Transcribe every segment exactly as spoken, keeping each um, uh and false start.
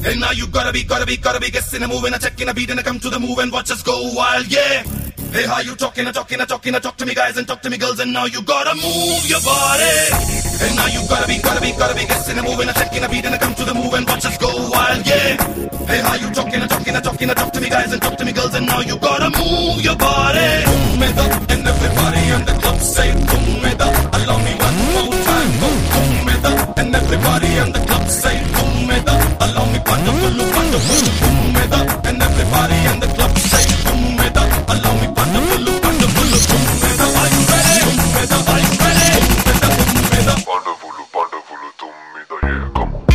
And now you gotta be, gotta be, gotta be guessing a move and a checking a beat and a come to the move and watch us go wild, yeah. Hey, how you talking, a talking, a talking, a talk to me guys and talk to me girls, and now you gotta move your body. And now you gotta be, gotta be, gotta be guessing a move and a checking a beat and a come to the move and watch us go wild, yeah. Hey, how you talking, a talking, a talking, a talk to me guys and talk to me girls, and now you gotta move your body. Boom it up, and everybody in the club say boom it up. Allow me one more time, go boom it up, and everybody in the club say boom it up. Allow me wonderful, wonderful, boom it up, and everybody in the club say boom it up. Allow me wonderful, wonderful, boom it up. Are you ready? Boom it up, are you ready? Boom it up, boom it up. Wonderful, wonderful, tumida, yeah, come on.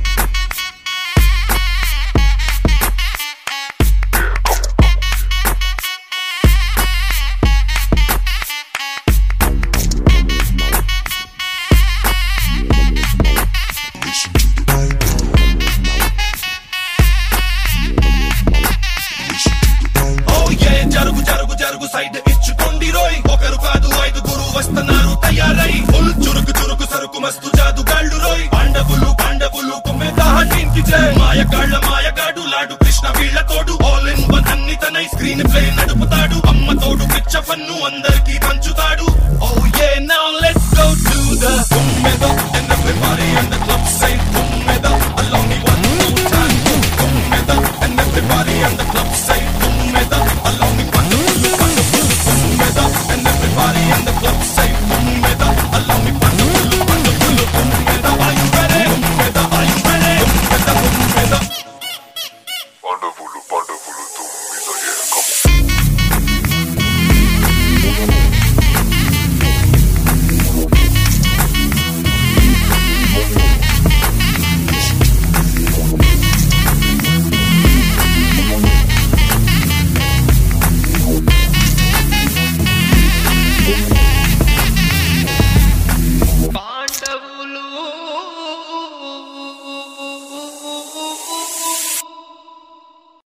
Side ఇచ్చుకోండి రోయ్ ఒకరు కాదు ఐదుగురు వస్తున్నారు తయారై full చురుకు చురుకు సరుకు మస్తు జాదుగాళ్ళు రోయ్ పాండవులు పాండవులు కుమ్మెదా టీమ్ కి జై మాయగాళ్ళ మాయగాడు లాడు కృష్ణ వీళ్ళ తోడు ఆల్ ఇన్ వన్ అన్ని తనై స్క్రీన్ ప్లే నడుపుతాడు అమ్మ తోడు పిచ్చ ఫన్ను అందరికీ పంచుతాడు oh yeah now let's go to the కుమ్మెదా and everybody in the club say కుమ్మెదా allow me one more time కుమ్మెదా and everybody in the club say కుమ్మెదా allow me one and everybody in the club say boom it up. Allow me wonderful, wonderful, boom it up. Are you ready? Boom it up. Are you ready? Boom it up, boom it up. Wonderful.